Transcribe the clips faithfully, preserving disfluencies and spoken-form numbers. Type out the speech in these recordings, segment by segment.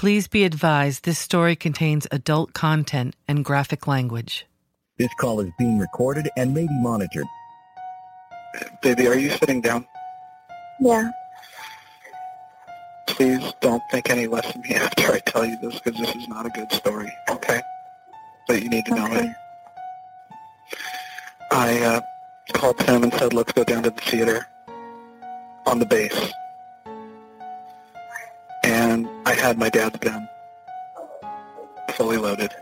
Please be advised this story contains adult content and graphic language. This call is being recorded and may be monitored. Baby, are you sitting down? Yeah. Please don't think any less of me after I tell you this, because this is not a good story, okay? But you need to know Okay. it. I uh, called Tim and said, let's go down to the theater on the base. And I had my dad's gun fully loaded.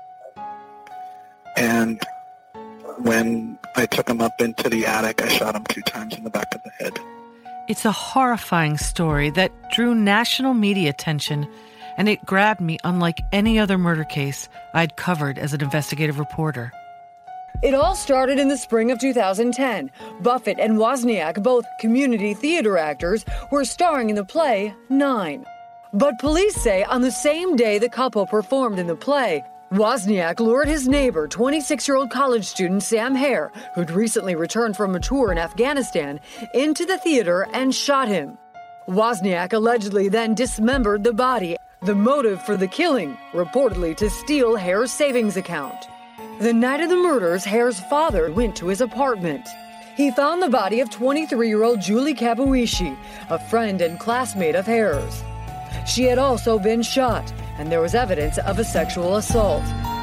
And when I took him up into the attic, I shot him two times in the back of the head. It's a horrifying story that drew national media attention, and it grabbed me unlike any other murder case I'd covered as an investigative reporter. It all started in the spring of two thousand ten. Buffett and Wozniak, both community theater actors, were starring in the play Nine. But police say on the same day the couple performed in the play, Wozniak lured his neighbor, twenty-six-year-old college student Sam Hare, who'd recently returned from a tour in Afghanistan, into the theater and shot him. Wozniak allegedly then dismembered the body, the motive for the killing, reportedly to steal Hare's savings account. The night of the murders, Hare's father went to his apartment. He found the body of twenty-three-year-old Julie Kabuishi, a friend and classmate of Hare's. She had also been shot, and there was evidence of a sexual assault.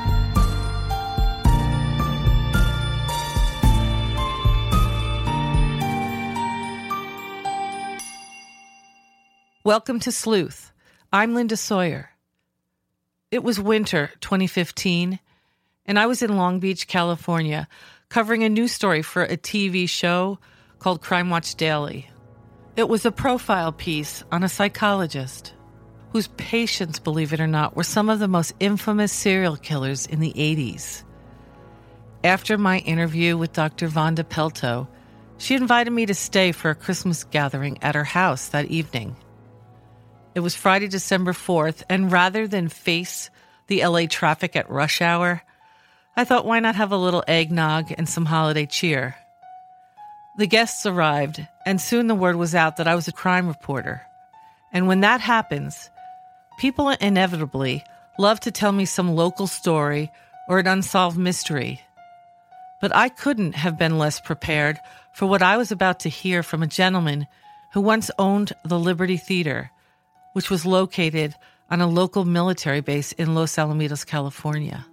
Welcome to Sleuth. I'm Linda Sawyer. It was winter twenty fifteen, and I was in Long Beach, California, covering a news story for a T V show called Crime Watch Daily. It was a profile piece on a psychologist whose patients, believe it or not, were some of the most infamous serial killers in the eighties. After my interview with Doctor Vonda Pelto, she invited me to stay for a Christmas gathering at her house that evening. It was Friday, December fourth, and rather than face the L A traffic at rush hour, I thought, why not have a little eggnog and some holiday cheer? The guests arrived, and soon the word was out that I was a crime reporter. And when that happens, people inevitably love to tell me some local story or an unsolved mystery. But I couldn't have been less prepared for what I was about to hear from a gentleman who once owned the Liberty Theater, which was located on a local military base in Los Alamitos, California.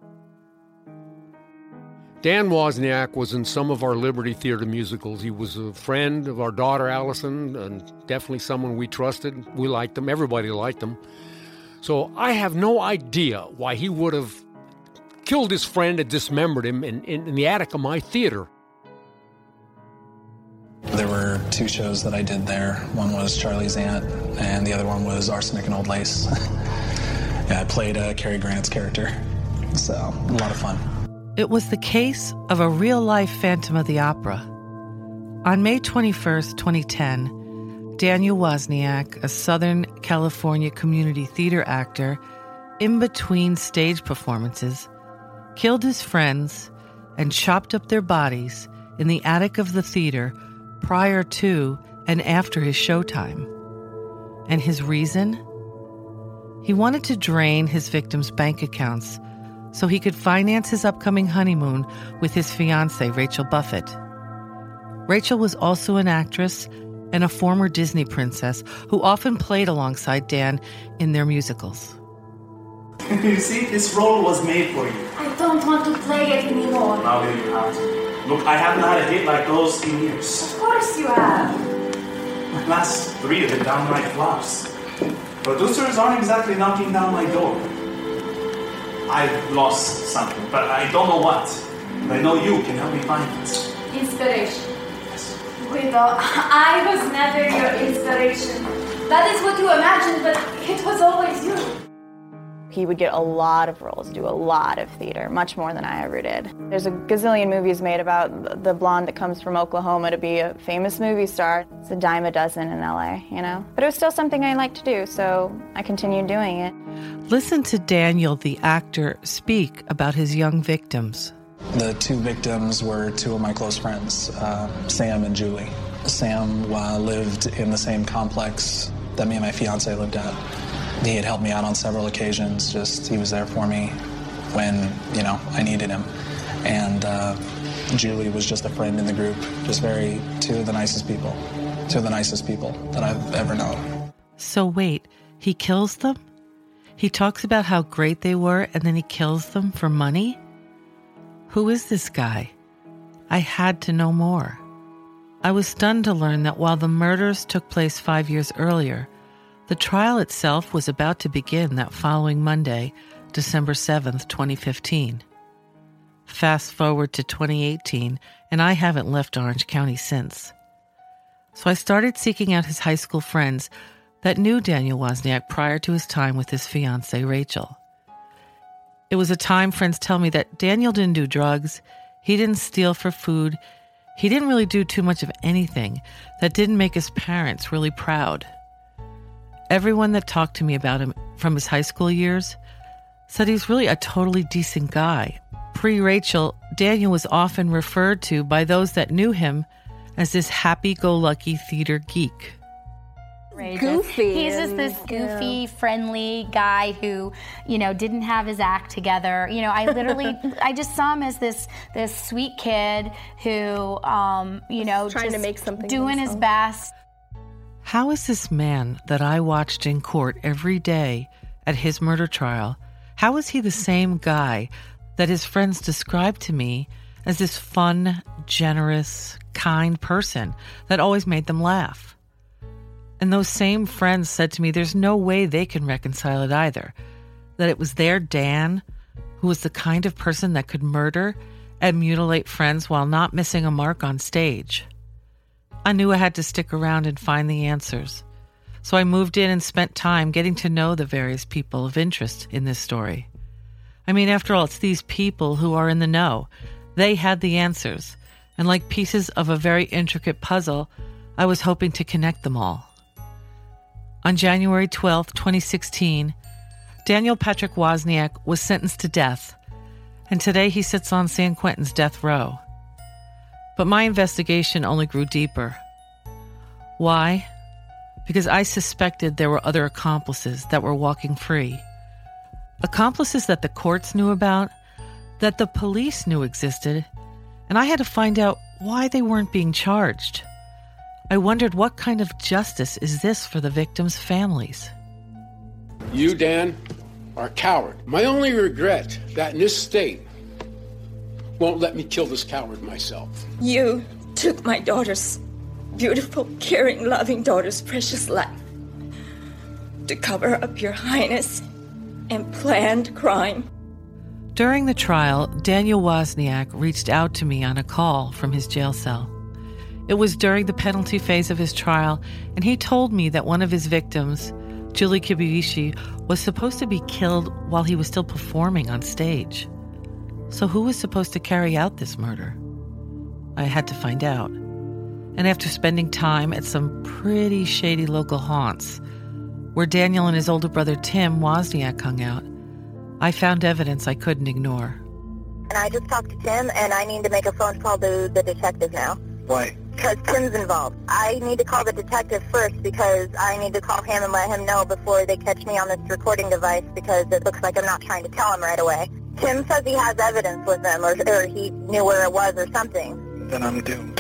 Dan Wozniak was in some of our Liberty Theater musicals. He was a friend of our daughter, Allison, and definitely someone we trusted. We liked him. Everybody liked him. So I have no idea why he would have killed his friend and dismembered him in, in, in the attic of my theater. There were two shows that I did there. One was Charlie's Aunt, and the other one was Arsenic and Old Lace. Yeah, I played uh, Cary Grant's character, so a lot of fun. It was the case of a real-life Phantom of the Opera. On May twenty-first, twenty ten, Daniel Wozniak, a Southern California community theater actor, in between stage performances, killed his friends and chopped up their bodies in the attic of the theater prior to and after his showtime. And his reason? He wanted to drain his victims' bank accounts so he could finance his upcoming honeymoon with his fiancée, Rachel Buffett. Rachel was also an actress and a former Disney princess who often played alongside Dan in their musicals. You see, this role was made for you. I don't want to play it anymore. Now you have to. Look, I haven't had a hit like those in years. Of course you have. My last three have been downright flops. Producers aren't exactly knocking down my door. I've lost something, but I don't know what. But I know you can help me find it. Inspiration. Yes. Guido, I was never your inspiration. That is what you imagined, but it was always you. He would get a lot of roles, do a lot of theater, much more than I ever did. There's a gazillion movies made about the blonde that comes from Oklahoma to be a famous movie star. It's a dime a dozen in L A, you know? But it was still something I liked to do, so I continued doing it. Listen to Daniel, the actor, speak about his young victims. The two victims were two of my close friends, uh, Sam and Julie. Sam uh, lived in the same complex that me and my fiancé lived at. He had helped me out on several occasions. Just he was there for me when, you know, I needed him. And uh, Julie was just a friend in the group. Just very, two of the nicest people. Two of the nicest people that I've ever known. So wait, he kills them? He talks about how great they were and then he kills them for money? Who is this guy? I had to know more. I was stunned to learn that while the murders took place five years earlier, the trial itself was about to begin that following Monday, December seventh, twenty fifteen. Fast forward to twenty eighteen, and I haven't left Orange County since. So I started seeking out his high school friends that knew Daniel Wozniak prior to his time with his fiancée, Rachel. It was a time friends tell me that Daniel didn't do drugs, he didn't steal for food, he didn't really do too much of anything that didn't make his parents really proud. Everyone that talked to me about him from his high school years said he was really a totally decent guy. Pre-Rachel, Daniel was often referred to by those that knew him as this happy-go-lucky theater geek. Goofy. He's just this goofy, yeah. friendly guy who, you know, didn't have his act together. You know, I literally, I just saw him as this this sweet kid who, um, you know, trying just to make something doing his best. How is this man that I watched in court every day at his murder trial, how is he the same guy that his friends described to me as this fun, generous, kind person that always made them laugh? And those same friends said to me there's no way they can reconcile it either, that it was their Dan who was the kind of person that could murder and mutilate friends while not missing a mark on stage. I knew I had to stick around and find the answers, so I moved in and spent time getting to know the various people of interest in this story. I mean, after all, it's these people who are in the know. They had the answers, and like pieces of a very intricate puzzle, I was hoping to connect them all. On January twelfth, twenty sixteen, Daniel Patrick Wozniak was sentenced to death, and today he sits on San Quentin's death row. But my investigation only grew deeper. Why? Because I suspected there were other accomplices that were walking free. Accomplices that the courts knew about, that the police knew existed, and I had to find out why they weren't being charged. I wondered what kind of justice is this for the victims' families? You, Dan, are a coward. My only regret that in this state won't let me kill this coward myself. You took my daughter's beautiful, caring, loving daughter's precious life to cover up your highness and planned crime. During the trial, Daniel Wozniak reached out to me on a call from his jail cell. It was during the penalty phase of his trial, and he told me that one of his victims, Julie Kibuishi, was supposed to be killed while he was still performing on stage. So who was supposed to carry out this murder? I had to find out. And after spending time at some pretty shady local haunts, where Daniel and his older brother Tim Wozniak hung out, I found evidence I couldn't ignore. And I just talked to Tim, and I need to make a phone call to the detective now. Why? Because Tim's involved. I need to call the detective first because I need to call him and let him know before they catch me on this recording device because it looks like I'm not trying to tell him right away. Tim says he has evidence with him, or, or he knew where it was or something. Then I'm doomed.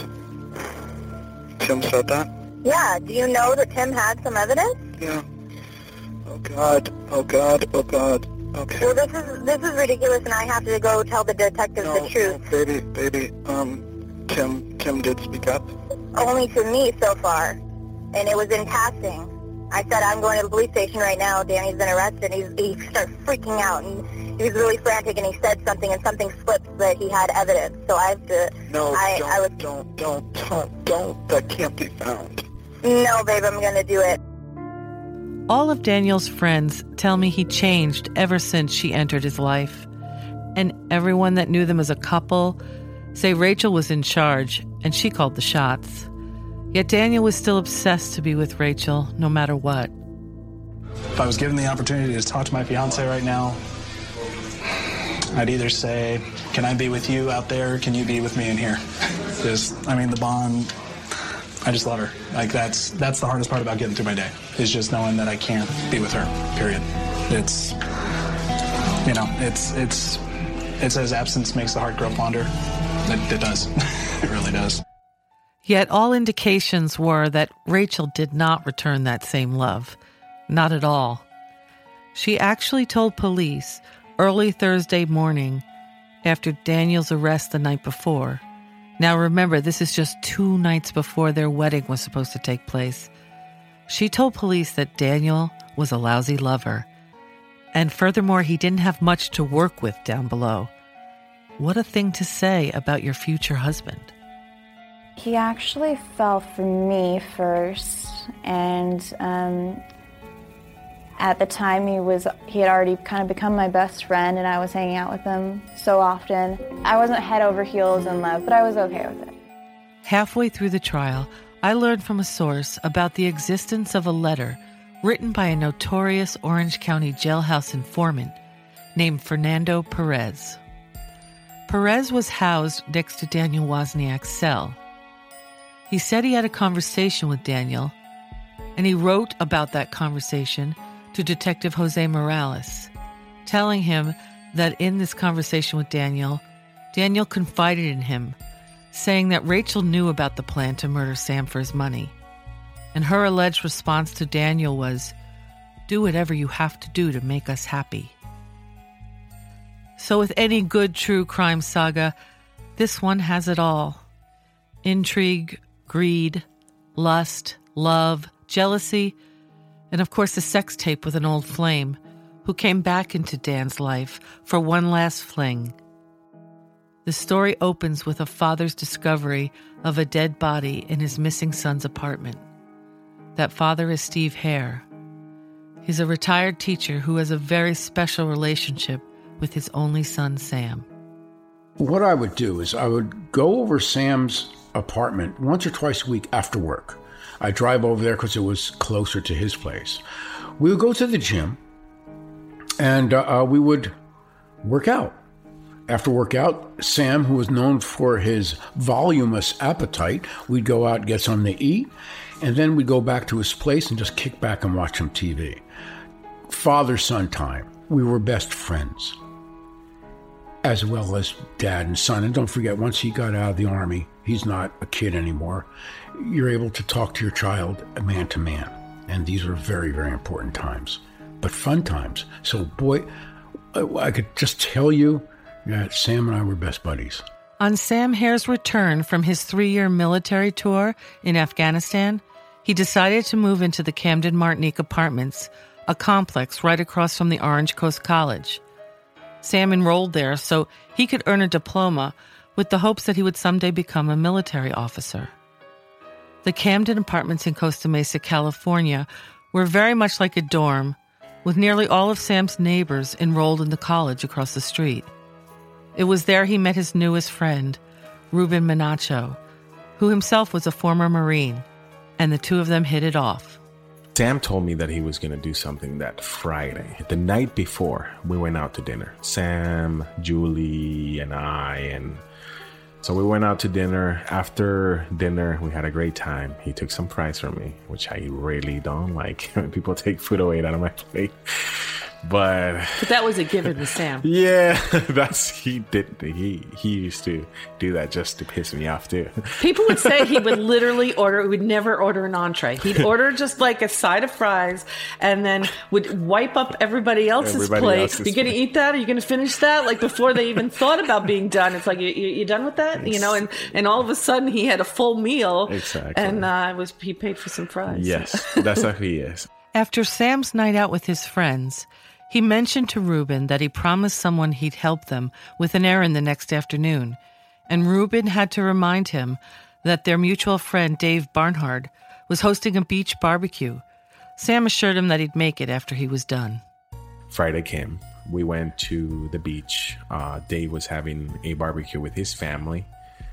Tim said that? Yeah, do you know that Tim had some evidence? Yeah. Oh God, oh God, oh God. Okay. Well, this is this is ridiculous, and I have to go tell the detective no, the truth. No, baby, baby, um, Tim, Tim did speak up. Only to me so far, and it was in passing. I said, I'm going to the police station right now. Danny's been arrested. He's, he started freaking out, and he was really frantic, and he said something, and something slipped that he had evidence. So I have to... No, I, don't, I was, don't, don't, don't, don't. That can't be found. No, babe, I'm going to do it. All of Daniel's friends tell me he changed ever since she entered his life. And everyone that knew them as a couple say Rachel was in charge, and she called the shots. Yet Daniel was still obsessed to be with Rachel, no matter what. If I was given the opportunity to talk to my fiance right now, I'd either say, can I be with you out there, or can you be with me in here? Just, I mean, the bond, I just love her. Like, that's that's the hardest part about getting through my day, is just knowing that I can't be with her, period. It's, you know, it's, it's, it says absence makes the heart grow fonder. It, it does. It really does. Yet all indications were that Rachel did not return that same love. Not at all. She actually told police early Thursday morning after Daniel's arrest the night before. Now remember, this is just two nights before their wedding was supposed to take place. She told police that Daniel was a lousy lover. And furthermore, he didn't have much to work with down below. What a thing to say about your future husband. He actually fell for me first, and um, at the time he was he had already kind of become my best friend, and I was hanging out with him so often. I wasn't head over heels in love, but I was okay with it. Halfway through the trial, I learned from a source about the existence of a letter written by a notorious Orange County jailhouse informant named Fernando Perez. Perez was housed next to Daniel Wozniak's cell. He said he had a conversation with Daniel, and he wrote about that conversation to Detective Jose Morales, telling him that in this conversation with Daniel, Daniel confided in him, saying that Rachel knew about the plan to murder Sam for his money. And her alleged response to Daniel was, "Do whatever you have to do to make us happy." So with any good true crime saga, this one has it all. Intrigue, greed, lust, love, jealousy, and of course the sex tape with an old flame who came back into Dan's life for one last fling. The story opens with a father's discovery of a dead body in his missing son's apartment. That father is Steve Hare. He's a retired teacher who has a very special relationship with his only son, Sam. What I would do is I would go over Sam's apartment once or twice a week after work. I'd drive over there because it was closer to his place. We would go to the gym, and uh, we would work out. After workout, Sam, who was known for his voluminous appetite, we'd go out and get something to eat, and then we'd go back to his place and just kick back and watch some T V. Father-son time. We were best friends, as well as dad and son. And don't forget, once he got out of the Army, he's not a kid anymore. You're able to talk to your child man to man. And these are very, very important times, but fun times. So, boy, I could just tell you that Sam and I were best buddies. On Sam Hare's return from his three-year military tour in Afghanistan, he decided to move into the Camden Martinique Apartments, a complex right across from the Orange Coast College. Sam enrolled there so he could earn a diploma with the hopes that he would someday become a military officer. The Camden Apartments in Costa Mesa, California, were very much like a dorm, with nearly all of Sam's neighbors enrolled in the college across the street. It was there he met his newest friend, Ruben Menacho, who himself was a former Marine, and the two of them hit it off. Sam told me that he was going to do something that Friday. The night before, we went out to dinner. Sam, Julie, and I, and so we went out to dinner. After dinner, we had a great time. He took some fries from me, which I really don't like when people take food away out of my plate. But but that was a given with Sam. Yeah, that's he did. He he used to do that just to piss me off too. People would say he would literally order. He would never order an entree. He'd order just like a side of fries, and then would wipe up everybody else's Everybody plate. else's You gonna plate. eat that? Are you gonna finish that? Like before they even thought about being done. It's like you you, you done with that? You know, and and all of a sudden he had a full meal. Exactly. And uh, was he paid for some fries? Yes, that's how he is. After Sam's night out with his friends, he mentioned to Ruben that he promised someone he'd help them with an errand the next afternoon, and Ruben had to remind him that their mutual friend Dave Barnhard was hosting a beach barbecue. Sam assured him that he'd make it after he was done. Friday came. We went to the beach. Uh, Dave was having a barbecue with his family,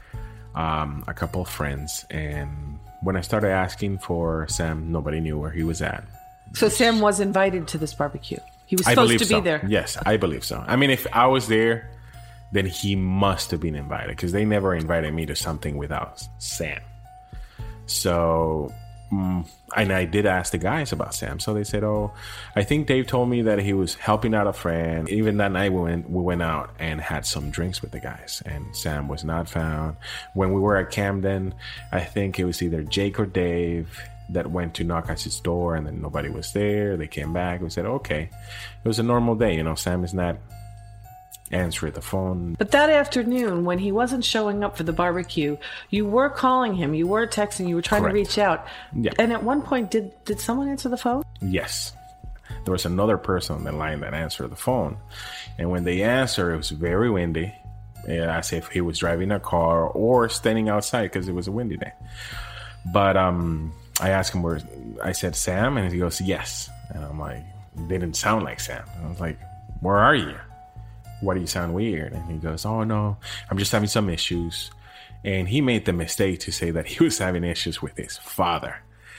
um, a couple of friends, and when I started asking for Sam, nobody knew where he was at. So Sam was invited to this barbecue. He was I supposed believe to be so. there. Yes, I believe so. I mean, if I was there, then he must have been invited because they never invited me to something without Sam. So, mm, and I did ask the guys about Sam. So they said, oh, I think Dave told me that he was helping out a friend. Even that night we went, we went out and had some drinks with the guys, and Sam was not found. When we were at Camden, I think it was either Jake or Dave that went to knock at his door, and then nobody was there. They came back. We said, okay, it was a normal day. You know, Sam is not answering the phone. But that afternoon, when he wasn't showing up for the barbecue, you were calling him, you were texting, you were trying Correct. to reach out. Yeah. And at one point, did did someone answer the phone? Yes. There was another person on the line that answered the phone. And when they answered, it was very windy. As if he was driving a car or standing outside because it was a windy day. But um, I asked him where, I said, Sam? And he goes, yes. And I'm like, they didn't sound like Sam. And I was like, where are you? Why do you sound weird? And he goes, oh no, I'm just having some issues. And he made the mistake to say that he was having issues with his father.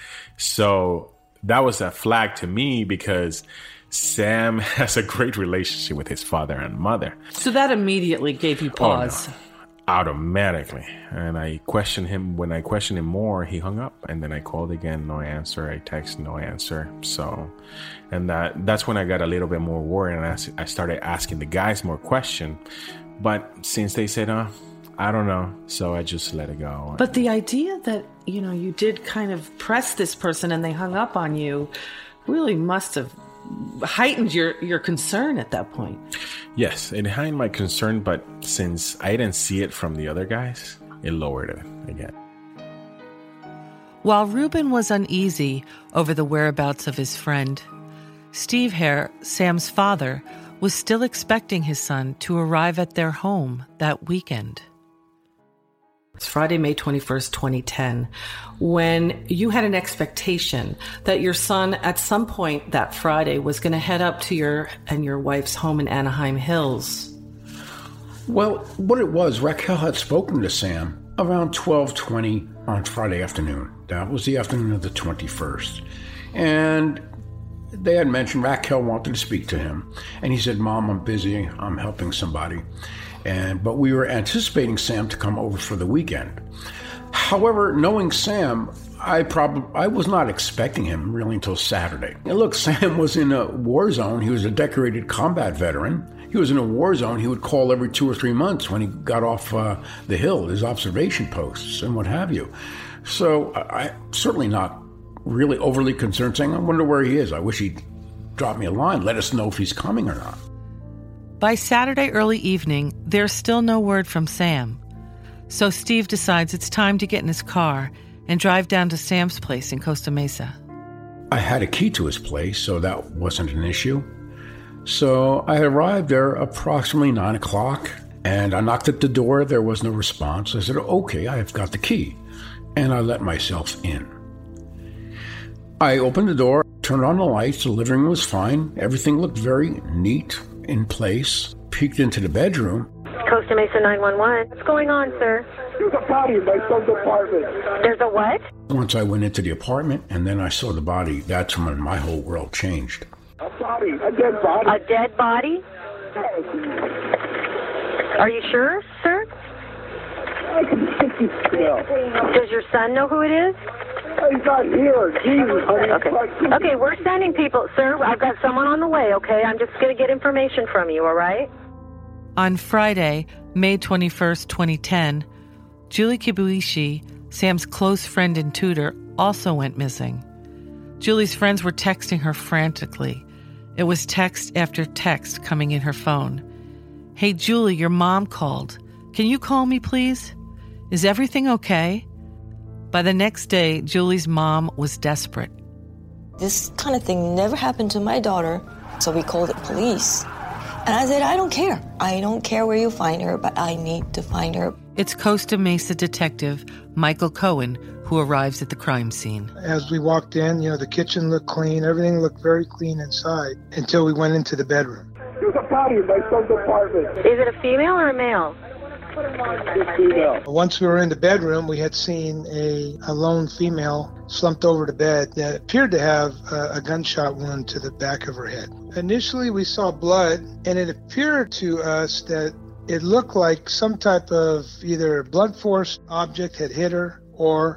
So that was a flag to me because Sam has a great relationship with his father and mother. So that immediately gave you pause. Oh, no. Automatically. And I questioned him. When I questioned him more, he hung up. And then I called again, no answer. I texted, no answer. So, and that that's when I got a little bit more worried. And I, I started asking the guys more questions. But since they said, oh, I don't know. So I just let it go. But the idea that, you know, you did kind of press this person and they hung up on you really must have heightened your, your concern at that point. Yes, it heightened my concern, but since I didn't see it from the other guys, it lowered it again. While Ruben was uneasy over the whereabouts of his friend, Steve Hare, Sam's father, was still expecting his son to arrive at their home that weekend. It's Friday, May twenty-first, twenty ten, when you had an expectation that your son at some point that Friday was going to head up to your and your wife's home in Anaheim Hills. Well, what it was, Raquel had spoken to Sam around twelve twenty on Friday afternoon. That was the afternoon of the twenty-first. And they had mentioned Raquel wanted to speak to him. And he said, Mom, I'm busy. I'm helping somebody. And but we were anticipating Sam to come over for the weekend. However, knowing Sam, I probably I was not expecting him really until Saturday. And look, Sam was in a war zone. He was a decorated combat veteran. He was in a war zone. He would call every two or three months when he got off uh, the hill, his observation posts and what have you. So I certainly not really overly concerned, saying, I wonder where he is. I wish he'd drop me a line, let us know if he's coming or not. By Saturday early evening, there's still no word from Sam. So Steve decides it's time to get in his car and drive down to Sam's place in Costa Mesa. I had a key to his place, so that wasn't an issue. So I arrived there approximately nine o'clock, and I knocked at the door. There was no response. I said, okay, I've got the key. And I let myself in. I opened the door, turned on the lights. The living room was fine. Everything looked very neat, in place. Peeked into the bedroom. Costa Mesa nine one one. What's going on, sir? There's a body in my son's apartment. There's a what? Once I went into the apartment and then I saw the body, that's when my whole world changed. A body, a dead body. A dead body? Are you sure, sir? I can take you still. Does your son know who it is? He's not here. Jesus, honey. Okay. Okay, we're sending people. Sir, I've got someone on the way, okay? I'm just going to get information from you, all right? On Friday, May twenty-first, twenty ten, Julie Kibuishi, Sam's close friend and tutor, also went missing. Julie's friends were texting her frantically. It was text after text coming in her phone. Hey, Julie, your mom called. Can you call me, please? Is everything okay? By the next day, Julie's mom was desperate. This kind of thing never happened to my daughter, so we called the police. And I said, I don't care. I don't care where you find her, but I need to find her. It's Costa Mesa detective Michael Cohen who arrives at the crime scene. As we walked in, you know, the kitchen looked clean. Everything looked very clean inside until we went into the bedroom. There's a body in my son's apartment. Is it a female or a male? Once we were in the bedroom, we had seen a, a lone female slumped over the bed that appeared to have a, a gunshot wound to the back of her head. Initially, we saw blood, and it appeared to us that it looked like some type of either blunt force object had hit her, or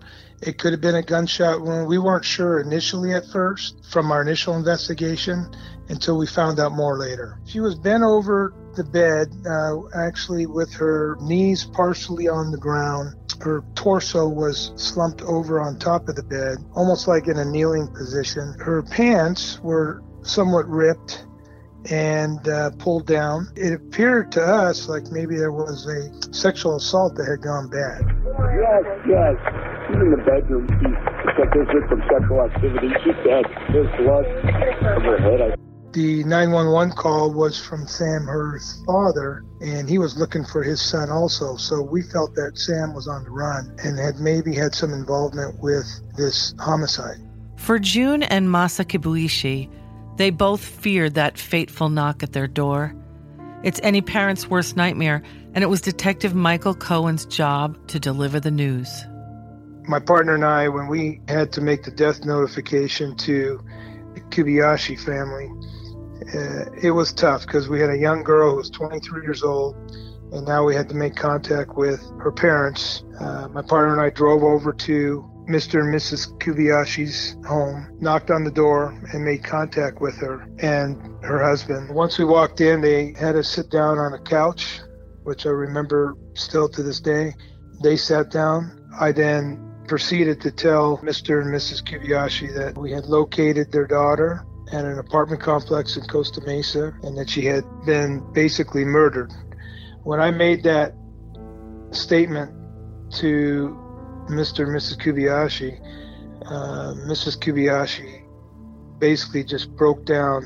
It could have been a gunshot wound. We weren't sure initially at first from our initial investigation until we found out more later. She was bent over the bed, uh, actually with her knees partially on the ground. Her torso was slumped over on top of the bed, almost like in a kneeling position. Her pants were somewhat ripped and uh, pulled down. It appeared to us like maybe there was a sexual assault that had gone bad. Yes, yes. She's in the bedroom. She said there's been some sexual activity. She's dead. There's blood on her head. The nine one one call was from Sam, her father, and he was looking for his son also. So we felt that Sam was on the run and had maybe had some involvement with this homicide. For June and Masa Kibuishi, they both feared that fateful knock at their door. It's any parent's worst nightmare, and it was Detective Michael Cohen's job to deliver the news. My partner and I, when we had to make the death notification to the Kobayashi family, uh, it was tough because we had a young girl who was twenty-three years old, and now we had to make contact with her parents. Uh, my partner and I drove over to Mister and Missus Kobayashi's home, knocked on the door, and made contact with her and her husband. Once we walked in, they had us sit down on a couch, which I remember still to this day. They sat down. I then proceeded to tell Mister and Missus Kobayashi that we had located their daughter at an apartment complex in Costa Mesa and that she had been basically murdered. When I made that statement to Mister and Missus Kobayashi, uh, Missus Kobayashi basically just broke down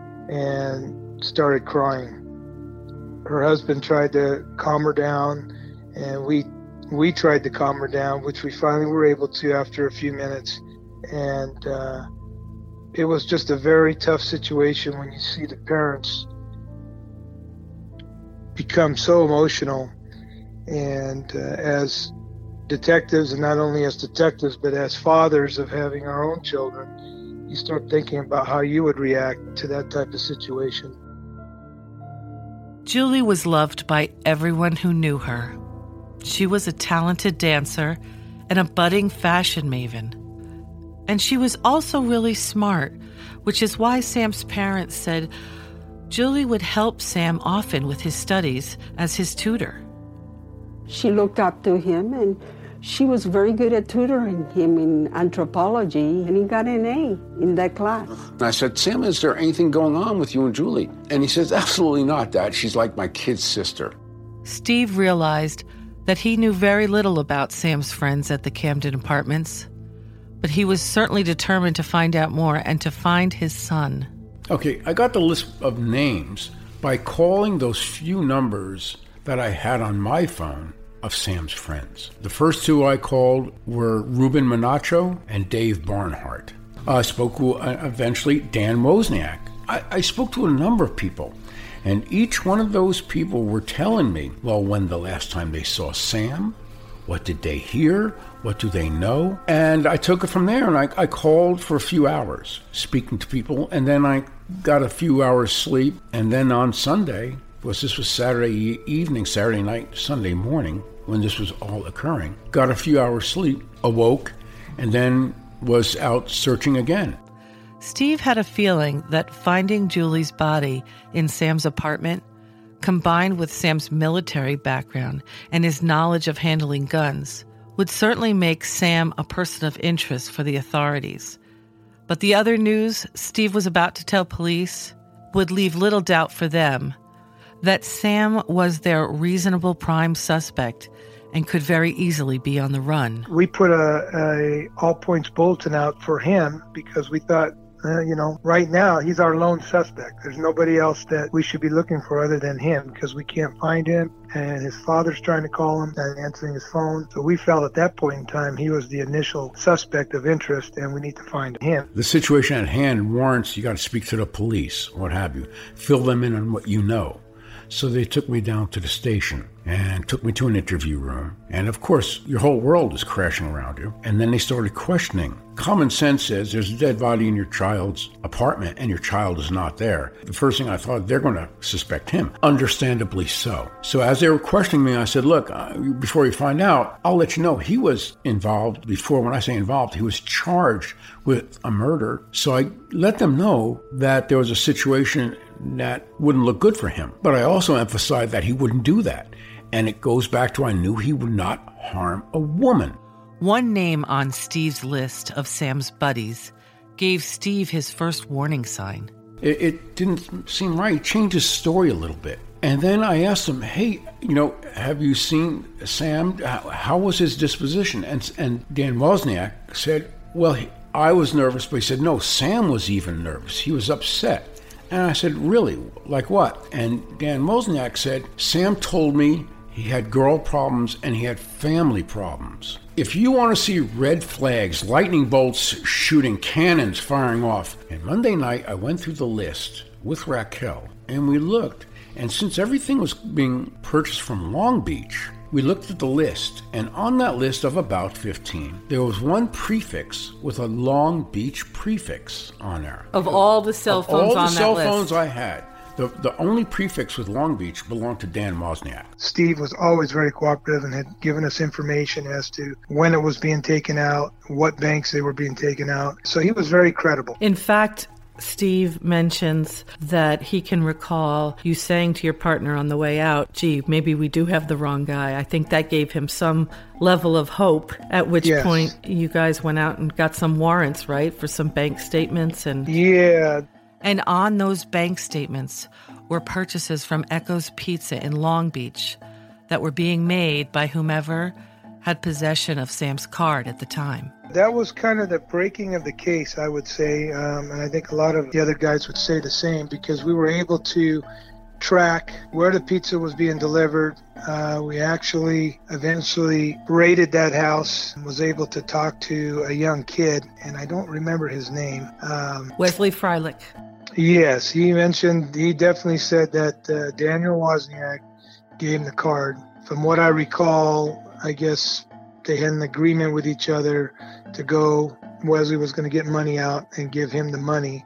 and started crying. Her husband tried to calm her down, and we we tried to calm her down, which we finally were able to after a few minutes. And uh, it was just a very tough situation when you see the parents become so emotional. And uh, as detectives, and not only as detectives, but as fathers of having our own children, you start thinking about how you would react to that type of situation. Julie was loved by everyone who knew her. She was a talented dancer and a budding fashion maven. And she was also really smart, which is why Sam's parents said Julie would help Sam often with his studies as his tutor. She looked up to him, and she was very good at tutoring him in anthropology, and he got an A in that class. And I said, Sam, is there anything going on with you and Julie? And he says, absolutely not, Dad. She's like my kid's sister. Steve realized that he knew very little about Sam's friends at the Camden Apartments, but he was certainly determined to find out more and to find his son. Okay, I got the list of names by calling those few numbers that I had on my phone of Sam's friends. The first two I called were Ruben Menacho and Dave Barnhart. I spoke to, uh, eventually, Dan Wozniak. I, I spoke to a number of people, and each one of those people were telling me, well, when the last time they saw Sam, what did they hear, what do they know? And I took it from there, and I, I called for a few hours, speaking to people, and then I got a few hours sleep, and then on Sunday, because this was Saturday evening, Saturday night, Sunday morning, when this was all occurring, got a few hours sleep, awoke, and then was out searching again. Steve had a feeling that finding Julie's body in Sam's apartment, combined with Sam's military background and his knowledge of handling guns, would certainly make Sam a person of interest for the authorities. But the other news Steve was about to tell police would leave little doubt for them that Sam was their reasonable prime suspect and could very easily be on the run. We put a, a all-points bulletin out for him because we thought, uh, you know, right now he's our lone suspect. There's nobody else that we should be looking for other than him because we can't find him, and his father's trying to call him and answering his phone. So we felt at that point in time he was the initial suspect of interest, and we need to find him. The situation at hand warrants you got to speak to the police, what have you. Fill them in on what you know. So they took me down to the station. and took me to an interview room. And of course, your whole world is crashing around you. And then they started questioning. Common sense says there's a dead body in your child's apartment and your child is not there. The first thing I thought, they're going to suspect him. Understandably so. So as they were questioning me, I said, look, uh, before you find out, I'll let you know he was involved before. When I say involved, he was charged with a murder. So I let them know that there was a situation that wouldn't look good for him. But I also emphasized that he wouldn't do that. And it goes back to I knew he would not harm a woman. One name on Steve's list of Sam's buddies gave Steve his first warning sign. It, it didn't seem right. He changed his story a little bit. And then I asked him, hey, you know, have you seen Sam? How, how was his disposition? And, and Dan Wozniak said, well, he, I was nervous, but he said, no, Sam was even nervous. He was upset. And I said, really? Like what? And Dan Wozniak said, Sam told me he had girl problems and he had family problems. If you want to see red flags, lightning bolts shooting, cannons firing off. And Monday night, I went through the list with Raquel and we looked. And since everything was being purchased from Long Beach, we looked at the list. And on that list of about fifteen, there was one prefix with a Long Beach prefix on there. Of all the cell phones on that list. All the cell phones I had. The, the only prefix with Long Beach belonged to Dan Wozniak. Steve was always very cooperative and had given us information as to when it was being taken out, what banks they were being taken out. So he was very credible. In fact, Steve mentions that he can recall you saying to your partner on the way out, gee, maybe we do have the wrong guy. I think that gave him some level of hope, at which yes. point you guys went out and got some warrants, right, for some bank statements. and Yeah. And on those bank statements were purchases from Echo's Pizza in Long Beach that were being made by whomever had possession of Sam's card at the time. That was kind of the breaking of the case, I would say, um, and I think a lot of the other guys would say the same, because we were able to track where the pizza was being delivered. Uh, we actually eventually raided that house and was able to talk to a young kid, and I don't remember his name. Um, Wesley Freilich. Yes, he mentioned, he definitely said that uh, Daniel Wozniak gave him the card. From what I recall, I guess they had an agreement with each other to go. Wesley was going to get money out and give him the money.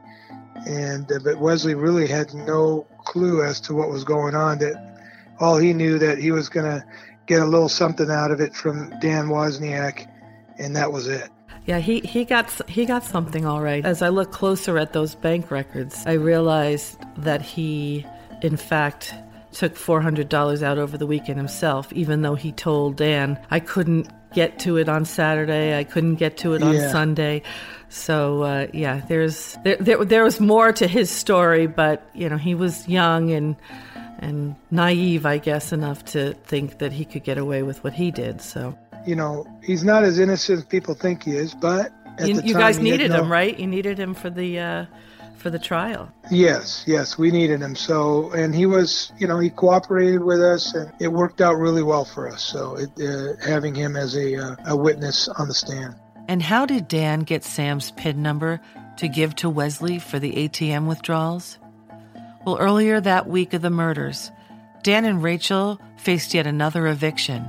And uh, but Wesley really had no clue as to what was going on. That all he knew that he was going to get a little something out of it from Dan Wozniak, and that was it. Yeah, he, he got he got something all right. As I look closer at those bank records, I realized that he, in fact, took four hundred dollars out over the weekend himself, even though he told Dan, I couldn't get to it on Saturday, I couldn't get to it on Yeah. Sunday. So, uh, yeah, there's there, there there was more to his story, but, you know, he was young and and naive, I guess, enough to think that he could get away with what he did, so... You know, he's not as innocent as people think he is, but at You, the you time guys he had needed no- him, right? You needed him for the uh, for the trial. Yes, yes, we needed him. So, and he was, you know, he cooperated with us, and it worked out really well for us. So, it, uh, having him as a uh, a witness on the stand. And how did Dan get Sam's P I N number to give to Wesley for the A T M withdrawals? Well, earlier that week of the murders, Dan and Rachel faced yet another eviction.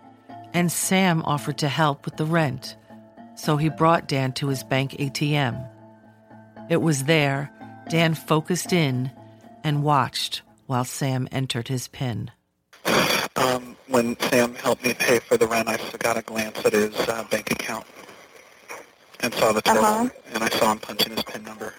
And Sam offered to help with the rent, so he brought Dan to his bank A T M. It was there Dan focused in and watched while Sam entered his P I N. Um, when Sam helped me pay for the rent, I got a glance at his uh, bank account and saw the total, Uh-huh. and I saw him punching his P I N number.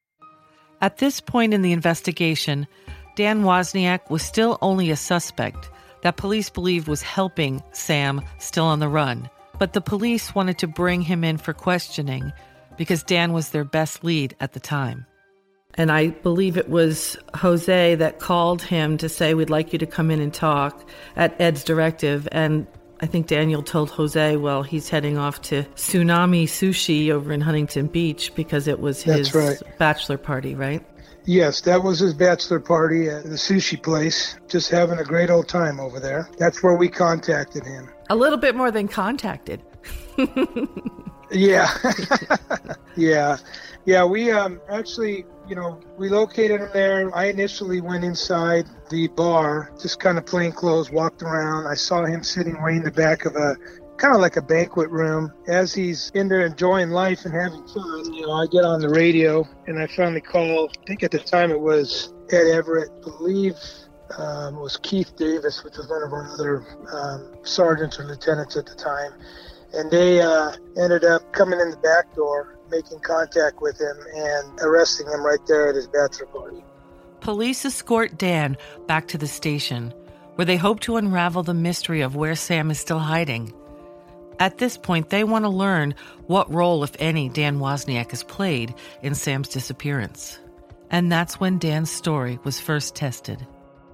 At this point in the investigation, Dan Wozniak was still only a suspect that police believed was helping Sam still on the run. But the police wanted to bring him in for questioning because Dan was their best lead at the time. And I believe it was Jose that called him to say, we'd like you to come in and talk at Ed's directive. And I think Daniel told Jose, well, he's heading off to Tsunami Sushi over in Huntington Beach because it was his That's right. bachelor party, right? Yes, that was his bachelor party at the sushi place. Just having a great old time over there. That's where we contacted him. A little bit more than contacted. Yeah. yeah. Yeah, we um, actually, You know, we located him there. I initially went inside the bar, just kind of plain clothes, walked around. I saw him sitting way in the back of a kind of like a banquet room. As he's in there enjoying life and having fun, you know, I get on the radio and I finally call, I think at the time it was Ed Everett, I believe um, it was Keith Davis, which was one of our other um, sergeants or lieutenants at the time. And they uh, ended up coming in the back door, making contact with him and arresting him right there at his bachelor party. Police escort Dan back to the station, where they hope to unravel the mystery of where Sam is still hiding. At this point, they want to learn what role, if any, Dan Wozniak has played in Sam's disappearance. And that's when Dan's story was first tested.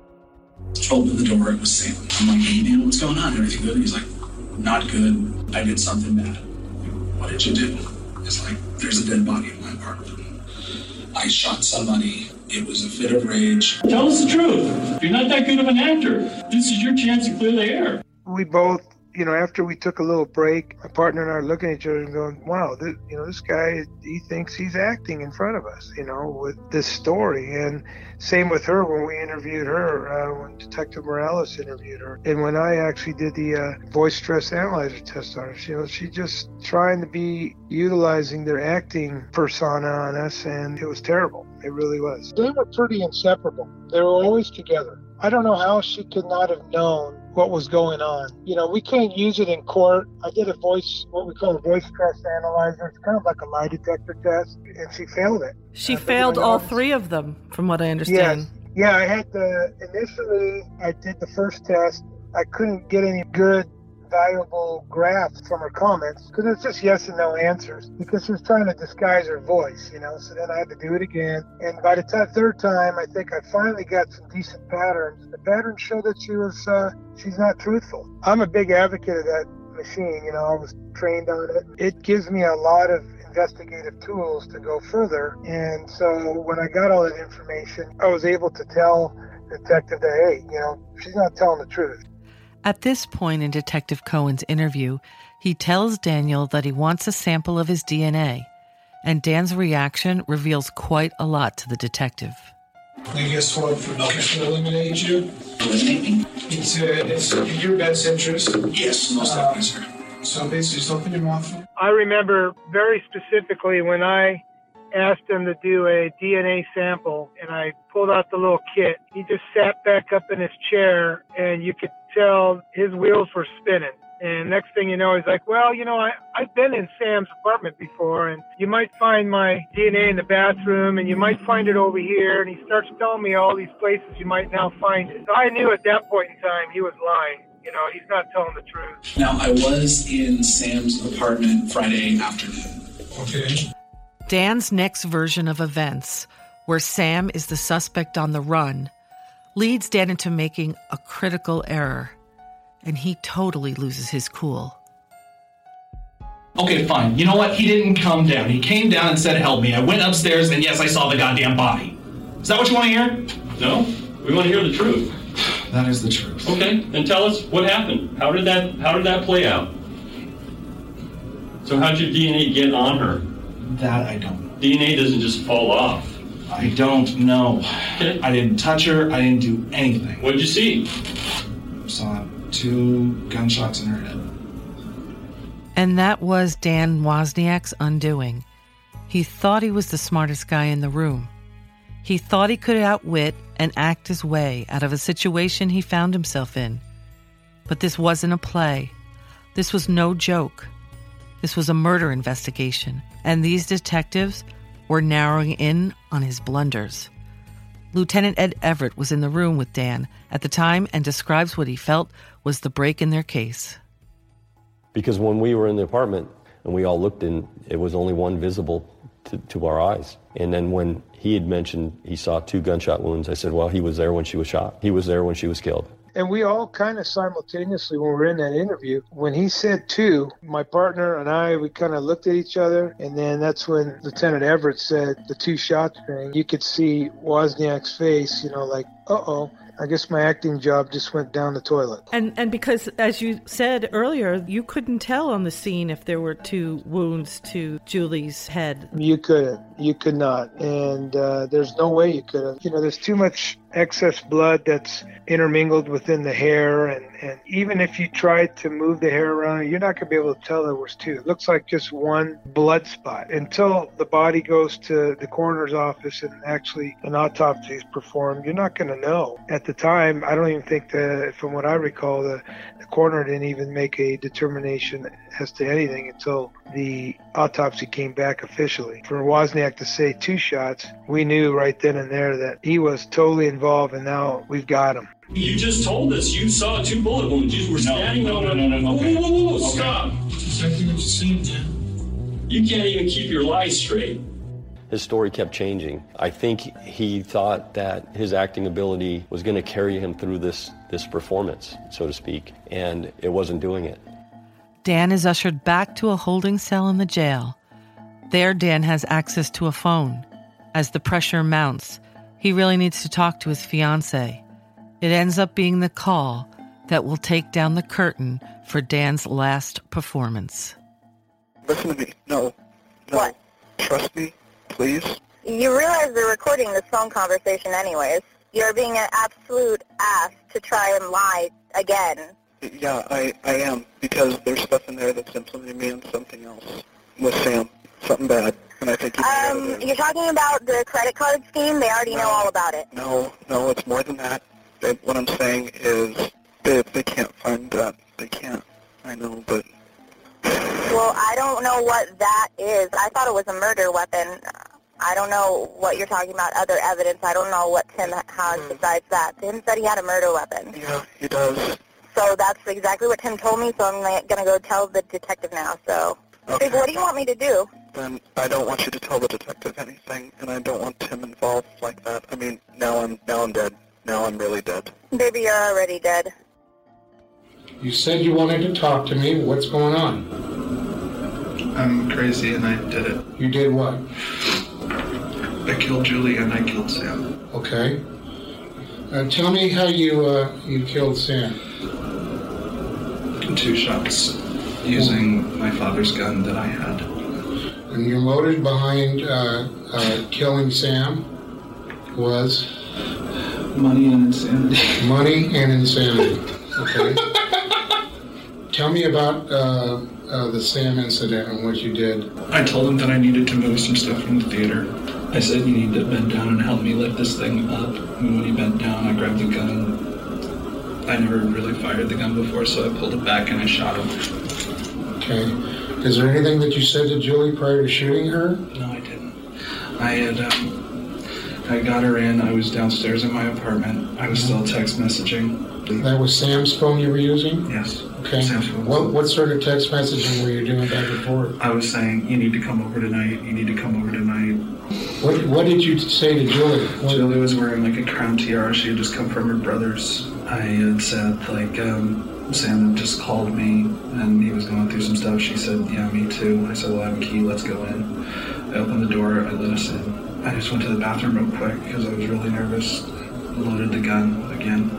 Opened the door, it was Sam. I'm like, hey, man, what's going on? Everything good? He's like, not good. I did something bad. What did you do? It's like, there's a dead body in my apartment. I shot somebody. It was a fit of rage. Tell us the truth. You're not that good of an actor. This is your chance to clear the air. We both, you know, after we took a little break, my partner and I are looking at each other and going, wow, this, you know, this guy, he thinks he's acting in front of us, you know, with this story. And same with her when we interviewed her, uh, when Detective Morales interviewed her. And when I actually did the uh, voice stress analyzer test on her, she, you know, she just trying to be utilizing their acting persona on us, and it was terrible. It really was. They were pretty inseparable. They were always together. I don't know how she could not have known what was going on. You know, we can't use it in court. I did a voice, what we call a voice stress analyzer. It's kind of like a lie detector test, and she failed it. She uh, failed all three of them, from what I understand. Yes. Yeah, I had the, initially, I did the first test. I couldn't get any good, valuable graphs from her comments because it's just yes and no answers because she was trying to disguise her voice, you know. So then I had to do it again. And by the time, third time, I think I finally got some decent patterns. The patterns show that she was, uh, she's not truthful. I'm a big advocate of that machine, you know. I was trained on it. It gives me a lot of investigative tools to go further. And so when I got all that information, I was able to tell the detective that, hey, you know, she's not telling the truth. At this point in Detective Cohen's interview, he tells Daniel that he wants a sample of his D N A, and Dan's reaction reveals quite a lot to the detective. I guess what, for not to eliminate you? It's, uh, it's in your best interest. Yes, most definitely, sir. So basically, just open your mouth. I remember very specifically when I asked him to do a D N A sample, and I pulled out the little kit. He just sat back up in his chair, and you could tell his wheels were spinning. And next thing you know, he's like, well, you know, I, I've been in Sam's apartment before, and you might find my D N A in the bathroom, and you might find it over here. And he starts telling me all these places you might now find it. So I knew at that point in time he was lying. You know, he's not telling the truth. Now, I was in Sam's apartment Friday afternoon. Okay. Dan's next version of events, where Sam is the suspect on the run, leads Dan into making a critical error, and he totally loses his cool. Okay, fine. You know what? He didn't come down. He came down and said, help me. I went upstairs, and yes, I saw the goddamn body. Is that what you want to hear? No? We want to hear the truth. That is the truth. Okay, then tell us what happened. How did that How did that play out? So how did your D N A get on her? That I don't. D N A doesn't just fall off. I don't know. Okay. I didn't touch her. I didn't do anything. What did you see? Saw two gunshots in her head. And that was Dan Wozniak's undoing. He thought he was the smartest guy in the room. He thought he could outwit and act his way out of a situation he found himself in. But this wasn't a play. This was no joke. This was a murder investigation, and these detectives were narrowing in on his blunders. Lieutenant Ed Everett was in the room with Dan at the time and describes what he felt was the break in their case. Because when we were in the apartment and we all looked in, it was only one visible to, to our eyes. And then when he had mentioned he saw two gunshot wounds, I said, well, he was there when she was shot. He was there when she was killed. And we all kind of simultaneously, when we were in that interview, when he said two, my partner and I, we kind of looked at each other. And then that's when Lieutenant Everett said the two shots thing. You could see Wozniak's face, you know, like, uh-oh. I guess my acting job just went down the toilet. And and because, as you said earlier, you couldn't tell on the scene if there were two wounds to Julie's head. You couldn't. You could not. And uh, there's no way you could have. You know, there's too much excess blood that's intermingled within the hair, and, and even if you tried to move the hair around, you're not going to be able to tell there was two. It looks like just one blood spot. Until the body goes to the coroner's office and actually an autopsy is performed, you're not going to know. At the time, I don't even think that, from what I recall, the, the coroner didn't even make a determination as to anything until the autopsy came back officially. For Wozniak to say two shots, we knew right then and there that he was totally involved, and now we've got him. You just told us you saw two bullet wounds. You were standing no, over. No, no, no, no. Whoa, whoa, whoa, whoa, Okay. stop. That's exactly what you said, Dan. You can't even keep your lies straight. His story kept changing. I think he thought that his acting ability was going to carry him through this, this performance, so to speak, and it wasn't doing it. Dan is ushered back to a holding cell in the jail. There, Dan has access to a phone. As the pressure mounts, he really needs to talk to his fiancée. It ends up being the call that will take down the curtain for Dan's last performance. Listen to me. No. No. What? Trust me, please. You realize they're recording this phone conversation anyways. You're being an absolute ass to try and lie again. Yeah, I, I am, because there's stuff in there that's implicating me on something else with Sam. Something bad. And I think you Um, you're talking about the credit card scheme? They already No. know all about it. No, no, it's more than that. They, what I'm saying is they, they can't find that. They can't. I know, but... Well, I don't know what that is. I thought it was a murder weapon. I don't know what you're talking about, other evidence. I don't know what Tim has besides that. Tim said he had a murder weapon. Yeah, he does. So that's exactly what Tim told me, so I'm going to go tell the detective now. So, Okay. Big, what do you want me to do? Then I don't want you to tell the detective anything, and I don't want Tim involved like that. I mean, now I'm now I'm dead. Now I'm really dead. Baby, you're already dead. You said you wanted to talk to me. What's going on? I'm crazy and I did it. You did what? I killed Julie and I killed Sam. Okay. Uh, tell me how you uh, you killed Sam. Two shots using my father's gun that I had. And your motive behind uh, uh, killing Sam was? Money and insanity. Money and insanity. Okay. Tell me about uh, uh, the Sam incident and what you did. I told him that I needed to move some stuff from the theater. I said, you need to bend down and help me lift this thing up. And when he bent down, I grabbed the gun. I never really fired the gun before, so I pulled it back and I shot him. Okay. Is there anything that you said to Julie prior to shooting her? No, I didn't. I had, um, I got her in. I was downstairs in my apartment. I was still text messaging. That was Sam's phone you were using? Yes. Okay. Sam's phone. What what sort of text messaging were you doing back and forth? I was saying, you need to come over tonight. You need to come over tonight. What what did you say to Julie? What? Julie was wearing like a crown tiara. She had just come from her brother's. I had said, like, um, Sam just called me and he was going through some stuff. She said, yeah, me too. I said, well, I have a key. Let's go in. I opened the door. I let us in. I just went to the bathroom real quick because I was really nervous. Loaded the gun again.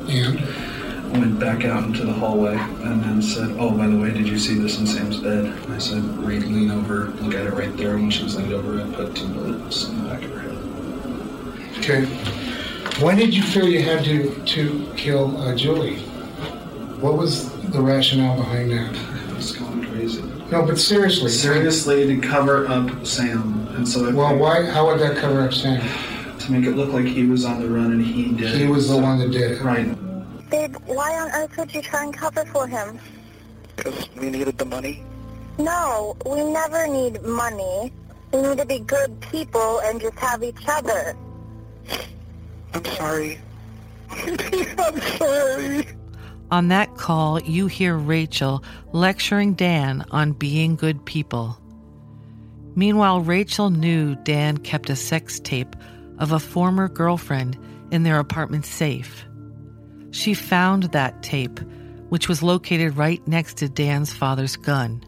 And? Went back out into the hallway and then said, oh, by the way, did you see this in Sam's bed? And I said, Reed, lean over, look at it right there. And when she was leaned over, I put two bullets in the back of her head. Okay. When did you feel you had to, to kill uh, Julie? What was the rationale behind that? I was going crazy. No, but seriously. Seriously, to cover up Sam. And so I Well, why? How would that cover up Sam? To make it look like he was on the run and he did it. He was the one that did it. Right. Babe, why on earth would you try and cover for him? Because we needed the money. No, we never need money. We need to be good people and just have each other. I'm sorry. I'm sorry. On that call, you hear Rachel lecturing Dan on being good people. Meanwhile, Rachel knew Dan kept a sex tape of a former girlfriend in their apartment safe. She found that tape, which was located right next to Dan's father's gun.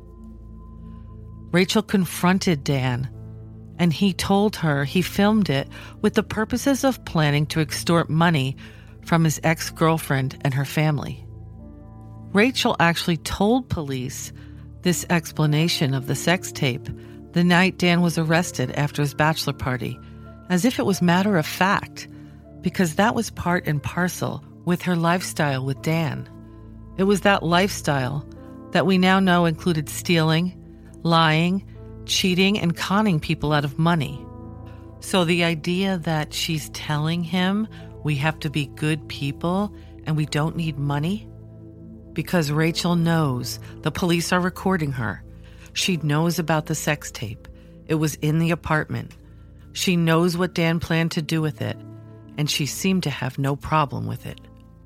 Rachel confronted Dan, and he told her he filmed it with the purposes of planning to extort money from his ex-girlfriend and her family. Rachel actually told police this explanation of the sex tape the night Dan was arrested after his bachelor party, as if it was matter of fact, because that was part and parcel with her lifestyle with Dan. It was that lifestyle that we now know included stealing, lying, cheating, and conning people out of money. So the idea that she's telling him we have to be good people and we don't need money? Because Rachel knows the police are recording her. She knows about the sex tape. It was in the apartment. She knows what Dan planned to do with it, and she seemed to have no problem with it.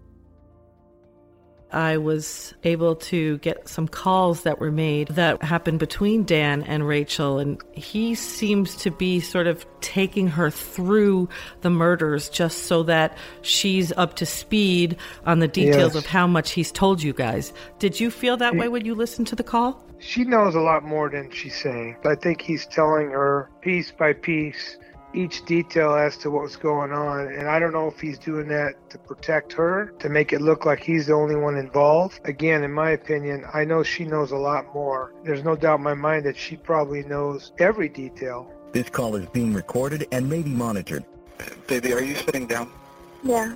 I was able to get some calls that were made that happened between Dan and Rachel, and he seems to be sort of taking her through the murders just so that she's up to speed on the details Yes. of how much he's told you guys. Did you feel that way when you listened to the call? She knows a lot more than she's saying. I think he's telling her piece by piece each detail as to what's going on. And I don't know if he's doing that to protect her, to make it look like he's the only one involved. Again, in my opinion, I know she knows a lot more. There's no doubt in my mind that she probably knows every detail. This call is being recorded and may be monitored. Baby, are you sitting down? Yeah.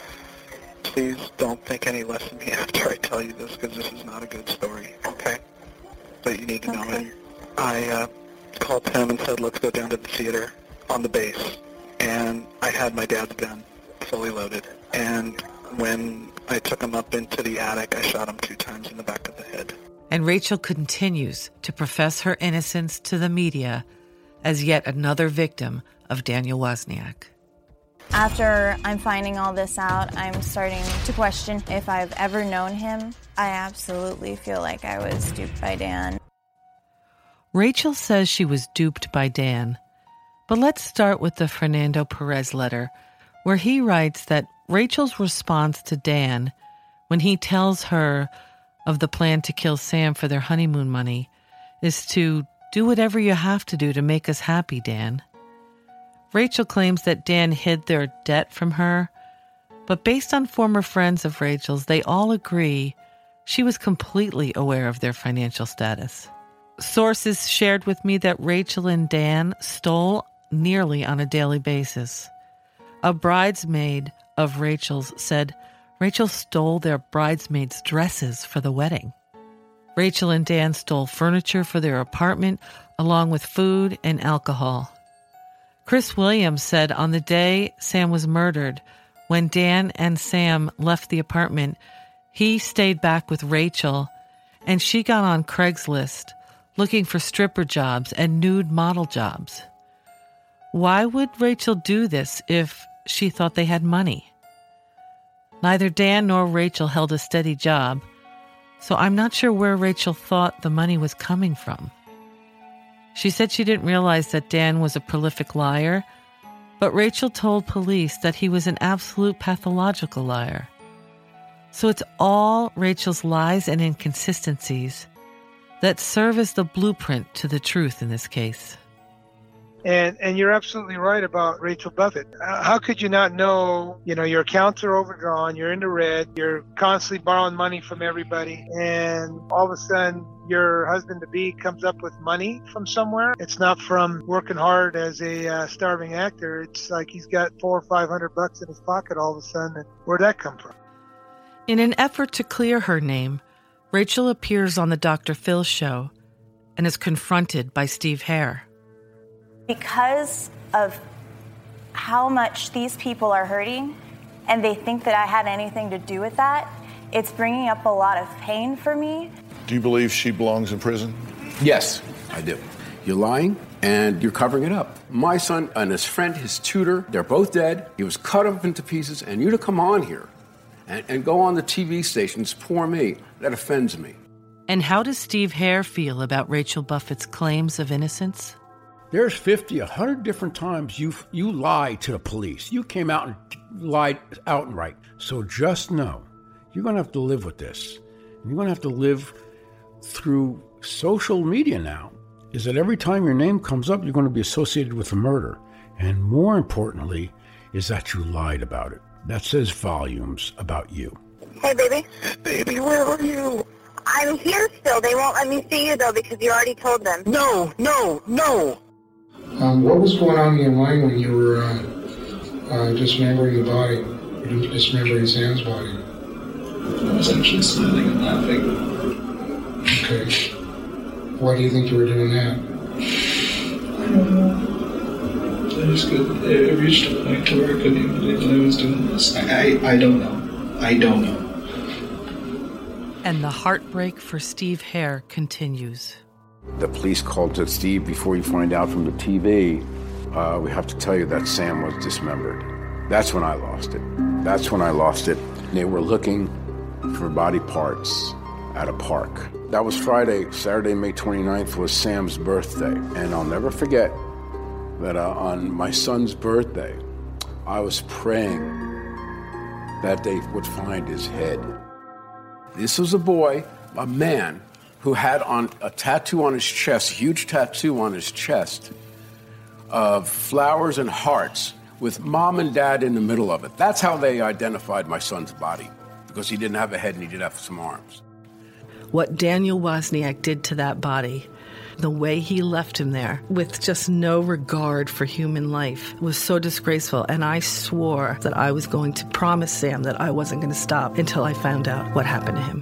Please don't think any less of me after I tell you this, because this is not a good story, okay? But you need to know it. I uh, called Tim and said, let's go down to the theater on the base. And I had my dad's gun fully loaded. And when I took him up into the attic, I shot him two times in the back of the head. And Rachel continues to profess her innocence to the media as yet another victim of Daniel Wozniak. After I'm finding all this out, I'm starting to question if I've ever known him. I absolutely feel like I was duped by Dan. Rachel says she was duped by Dan. But let's start with the Fernando Perez letter, where he writes that Rachel's response to Dan, when he tells her of the plan to kill Sam for their honeymoon money, is to do whatever you have to do to make us happy, Dan. Rachel claims that Dan hid their debt from her, but based on former friends of Rachel's, they all agree she was completely aware of their financial status. Sources shared with me that Rachel and Dan stole nearly on a daily basis. A bridesmaid of Rachel's said Rachel stole their bridesmaids' dresses for the wedding. Rachel and Dan stole furniture for their apartment, along with food and alcohol. Chris Williams said on the day Sam was murdered, when Dan and Sam left the apartment, he stayed back with Rachel, and she got on Craigslist looking for stripper jobs and nude model jobs. Why would Rachel do this if she thought they had money? Neither Dan nor Rachel held a steady job, so I'm not sure where Rachel thought the money was coming from. She said she didn't realize that Dan was a prolific liar, but Rachel told police that he was an absolute pathological liar. So it's all Rachel's lies and inconsistencies that serve as the blueprint to the truth in this case. And and you're absolutely right about Rachel Buffett. Uh, how could you not know, you know, your accounts are overdrawn, you're in the red, you're constantly borrowing money from everybody, and all of a sudden your husband-to-be comes up with money from somewhere? It's not from working hard as a uh, starving actor. It's like he's got four or five hundred bucks in his pocket all of a sudden. And where'd that come from? In an effort to clear her name, Rachel appears on the Doctor Phil show and is confronted by Steve Hare. Because of how much these people are hurting, and they think that I had anything to do with that, it's bringing up a lot of pain for me. Do you believe she belongs in prison? Yes, I do. You're lying, and you're covering it up. My son and his friend, his tutor, they're both dead. He was cut up into pieces, and you to come on here and, and go on the T V stations, poor me, that offends me. And how does Steve Hare feel about Rachel Buffett's claims of innocence? There's fifty, one hundred different times you you lied to the police. You came out and lied outright. So just know, you're going to have to live with this. And you're going to have to live through social media now, is that every time your name comes up, you're going to be associated with a murder. And more importantly, is that you lied about it. That says volumes about you. Hey, baby. Baby, where are you? I'm here still. They won't let me see you, though, because you already told them. No, no, no. Um, what was going on in your mind when you were uh, uh, dismembering the body, or dismembering Sam's body? I was actually smiling and laughing. Okay. Why do you think you were doing that? I don't know. I just could, it reached a point to where I couldn't even believe that I was doing this. I, I, I don't know. I don't know. And the heartbreak for Steve Hare continues. The police called to Steve before you find out from the T V. Uh, we have to tell you that Sam was dismembered. That's when I lost it. That's when I lost it. They were looking for body parts at a park. That was Friday. Saturday, May twenty-ninth was Sam's birthday. And I'll never forget that uh, on my son's birthday, I was praying that they would find his head. This was a boy, a man, who had on a tattoo on his chest, a huge tattoo on his chest, of flowers and hearts with mom and dad in the middle of it. That's how they identified my son's body, because he didn't have a head and he did have some arms. What Daniel Wozniak did to that body, the way he left him there with just no regard for human life, was so disgraceful. And I swore that I was going to promise Sam that I wasn't going to stop until I found out what happened to him.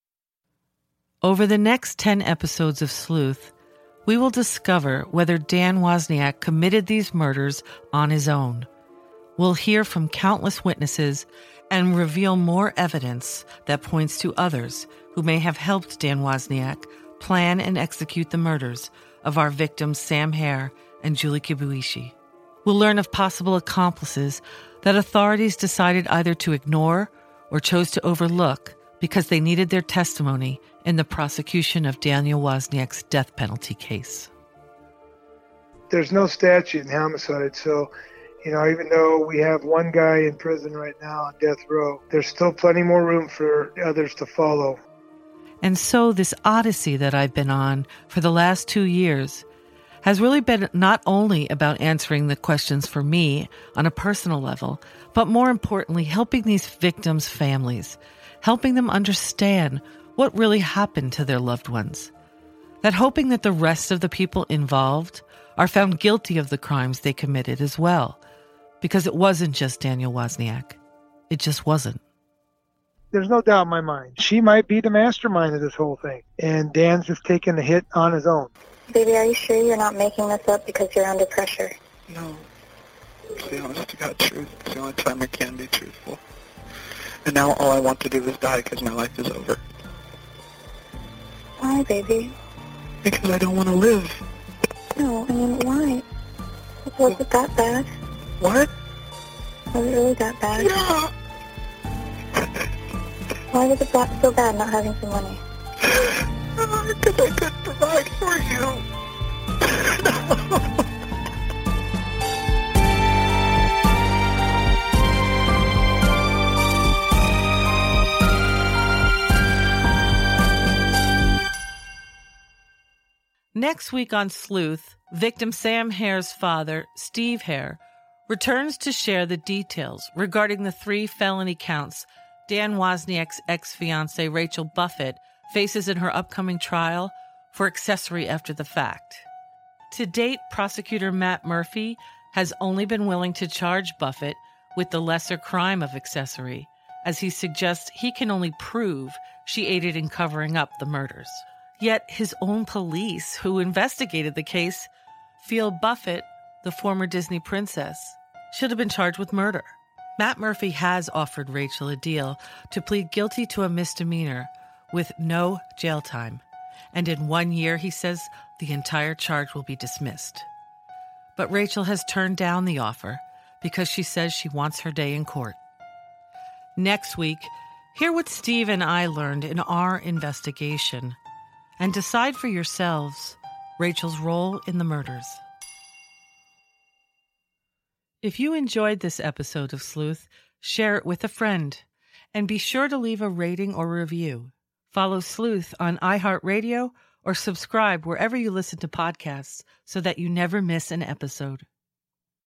Over the next ten episodes of Sleuth, we will discover whether Dan Wozniak committed these murders on his own. We'll hear from countless witnesses and reveal more evidence that points to others who may have helped Dan Wozniak plan and execute the murders of our victims Sam Hare and Julie Kibuishi. We'll learn of possible accomplices that authorities decided either to ignore or chose to overlook because they needed their testimony in the prosecution of Daniel Wozniak's death penalty case. There's no statute in homicide, so, you know, even though we have one guy in prison right now on death row, there's still plenty more room for others to follow. And so this odyssey that I've been on for the last two years has really been not only about answering the questions for me on a personal level, but more importantly, helping these victims' families, helping them understand what really happened to their loved ones. That hoping that the rest of the people involved are found guilty of the crimes they committed as well. Because it wasn't just Daniel Wozniak. It just wasn't. There's no doubt in my mind. She might be the mastermind of this whole thing. And Dan's just taking the hit on his own. Baby, are you sure you're not making this up because you're under pressure? No. It's the honest to God truth. It's the only time I can be truthful. And now all I want to do is die because my life is over. Why, baby? Because I don't want to live. No, I mean, why? Was it that bad? What? Was it really that bad? Yeah. Why was it that so bad not having some money? Because I couldn't provide for you. Next week on Sleuth, victim Sam Hare's father, Steve Hare, returns to share the details regarding the three felony counts Dan Wozniak's ex-fiancée Rachel Buffett faces in her upcoming trial for accessory after the fact. To date, prosecutor Matt Murphy has only been willing to charge Buffett with the lesser crime of accessory, as he suggests he can only prove she aided in covering up the murders. Yet his own police, who investigated the case, feel Buffett, the former Disney princess, should have been charged with murder. Matt Murphy has offered Rachel a deal to plead guilty to a misdemeanor with no jail time. And in one year, he says, the entire charge will be dismissed. But Rachel has turned down the offer because she says she wants her day in court. Next week, hear what Steve and I learned in our investigation and decide for yourselves Rachel's role in the murders. If you enjoyed this episode of Sleuth, share it with a friend, and be sure to leave a rating or review. Follow Sleuth on iHeartRadio or subscribe wherever you listen to podcasts so that you never miss an episode.